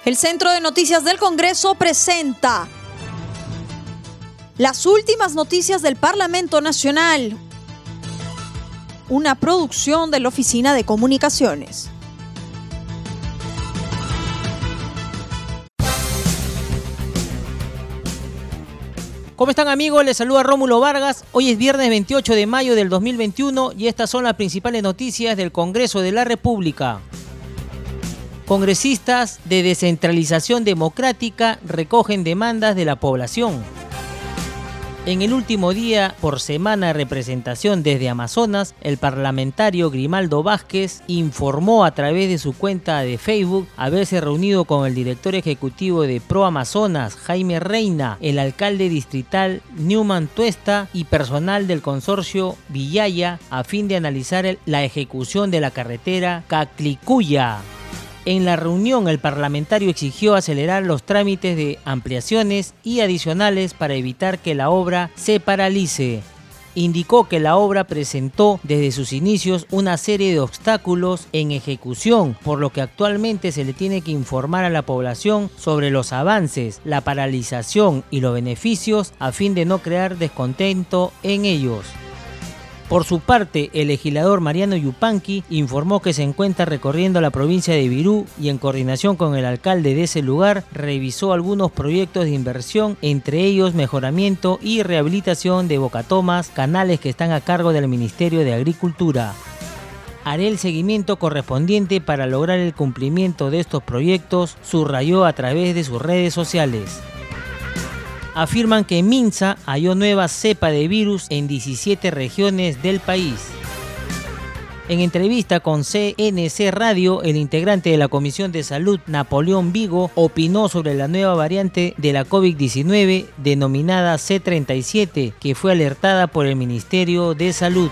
El Centro de Noticias del Congreso presenta las últimas noticias del Parlamento Nacional, una producción de la Oficina de Comunicaciones. ¿Cómo están, amigos? Les saluda Rómulo Vargas. Hoy es viernes 28 de mayo del 2021 y estas son las principales noticias del Congreso de la República. Congresistas de descentralización democrática recogen demandas de la población. En el último día por semana de representación desde Amazonas, el parlamentario Grimaldo Vázquez informó a través de su cuenta de Facebook haberse reunido con el director ejecutivo de Pro Amazonas, Jaime Reina, el alcalde distrital Newman Tuesta y personal del consorcio Villaya a fin de analizar la ejecución de la carretera Caclicuya. En la reunión, el parlamentario exigió acelerar los trámites de ampliaciones y adicionales para evitar que la obra se paralice. Indicó que la obra presentó desde sus inicios una serie de obstáculos en ejecución, por lo que actualmente se le tiene que informar a la población sobre los avances, la paralización y los beneficios a fin de no crear descontento en ellos. Por su parte, el legislador Mariano Yupanqui informó que se encuentra recorriendo la provincia de Virú y en coordinación con el alcalde de ese lugar revisó algunos proyectos de inversión, entre ellos mejoramiento y rehabilitación de bocatomas, canales que están a cargo del Ministerio de Agricultura. Haré el seguimiento correspondiente para lograr el cumplimiento de estos proyectos, subrayó a través de sus redes sociales. Afirman que MINSA halló nueva cepa de virus en 17 regiones del país. En entrevista con CNC Radio, el integrante de la Comisión de Salud, Napoleón Vigo, opinó sobre la nueva variante de la COVID-19 denominada C37, que fue alertada por el Ministerio de Salud.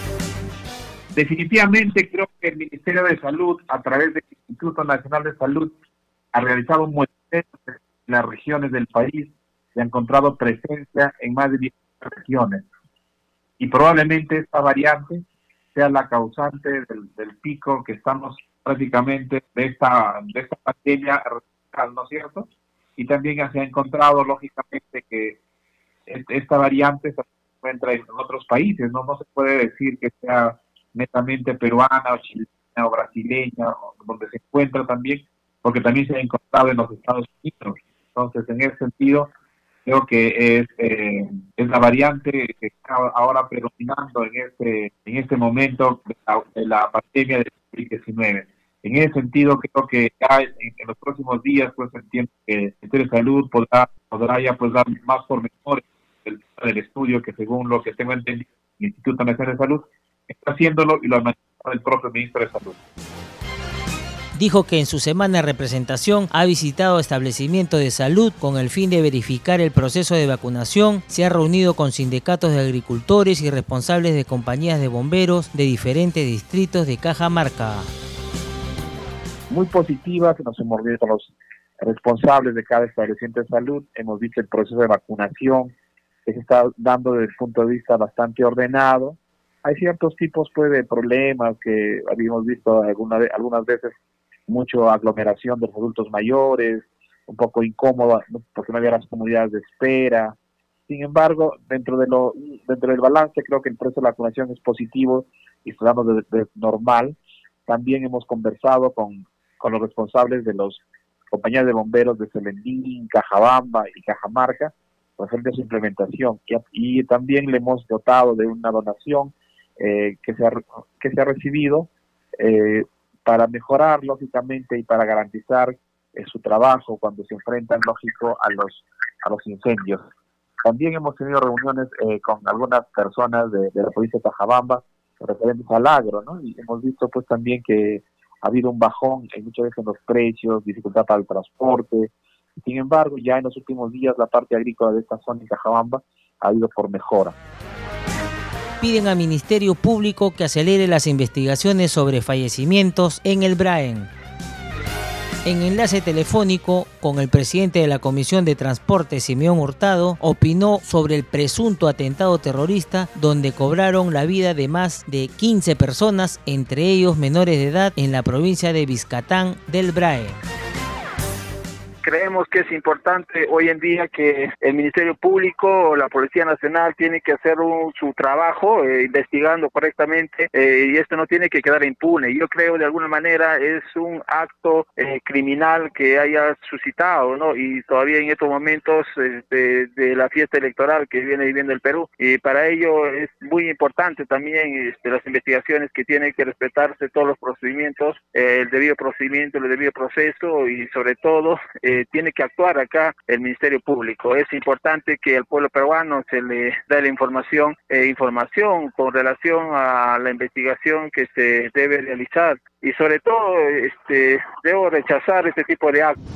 Definitivamente creo que el Ministerio de Salud, a través del Instituto Nacional de Salud, ha realizado un muestreo en las regiones del país. Se ha encontrado presencia en más de 10 regiones y probablemente esta variante sea la causante del pico que estamos prácticamente de esta pandemia, ¿no es cierto? Y también se ha encontrado lógicamente que esta variante se encuentra en otros países, no se puede decir que sea netamente peruana o chilena o brasileña, donde se encuentra también, porque también se ha encontrado en los Estados Unidos. Entonces, en ese sentido, creo que es la variante que está ahora predominando en este momento de la pandemia del COVID-19. En ese sentido, creo que ya en los próximos días, pues entiendo que el Ministerio de Salud podrá ya pues dar más pormenores del estudio que, según lo que tengo entendido, el Instituto Nacional de Salud está haciéndolo y lo ha manifestado el propio Ministro de Salud. Dijo que en su semana de representación ha visitado establecimientos de salud con el fin de verificar el proceso de vacunación, se ha reunido con sindicatos de agricultores y responsables de compañías de bomberos de diferentes distritos de Cajamarca. Muy positiva, que nos hemos reunido con los responsables de cada establecimiento de salud, hemos visto el proceso de vacunación que se está dando desde el punto de vista bastante ordenado. Hay ciertos tipos de problemas que habíamos visto algunas veces, mucha aglomeración de los adultos mayores, un poco incómoda, ¿no? Porque no había las comunidades de espera. Sin embargo, dentro del balance, creo que el proceso de vacunación es positivo y está dando de normal. También hemos conversado con los responsables de las compañías de bomberos de Selendín, Cajabamba y Cajamarca, referente a su implementación. Y también le hemos dotado de una donación que se ha recibido para mejorar, lógicamente, y para garantizar su trabajo cuando se enfrentan, lógico, a los incendios. También hemos tenido reuniones con algunas personas de la provincia de Cajabamba referentes al agro, ¿no? Y hemos visto pues también que ha habido un bajón muchas veces en los precios, dificultad para el transporte. Sin embargo, ya en los últimos días la parte agrícola de esta zona en Cajabamba ha ido por mejora. Piden al Ministerio Público que acelere las investigaciones sobre fallecimientos en el Braen. En enlace telefónico con el presidente de la Comisión de Transporte, Simeón Hurtado, opinó sobre el presunto atentado terrorista donde cobraron la vida de más de 15 personas, entre ellos menores de edad, en la provincia de Vizcatán del Brae. Creemos que es importante hoy en día que el Ministerio Público o la Policía Nacional tiene que hacer su trabajo investigando correctamente y esto no tiene que quedar impune. Yo creo de alguna manera es un acto criminal que haya suscitado, ¿no? Y todavía en estos momentos de la fiesta electoral que viene viviendo el Perú, y para ello es muy importante también las investigaciones que tienen que respetarse todos los procedimientos, el debido procedimiento, el debido proceso, y sobre todo tiene que actuar acá el Ministerio Público. Es importante que al pueblo peruano se le dé la información con relación a la investigación que se debe realizar, y sobre todo debo rechazar este tipo de actos.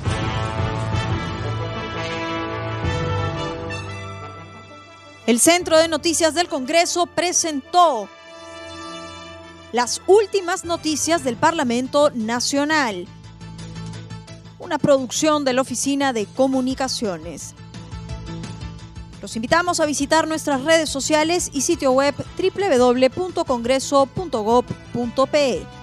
El Centro de Noticias del Congreso presentó las últimas noticias del Parlamento Nacional, una producción de la Oficina de Comunicaciones. Los invitamos a visitar nuestras redes sociales y sitio web www.congreso.gov.pe.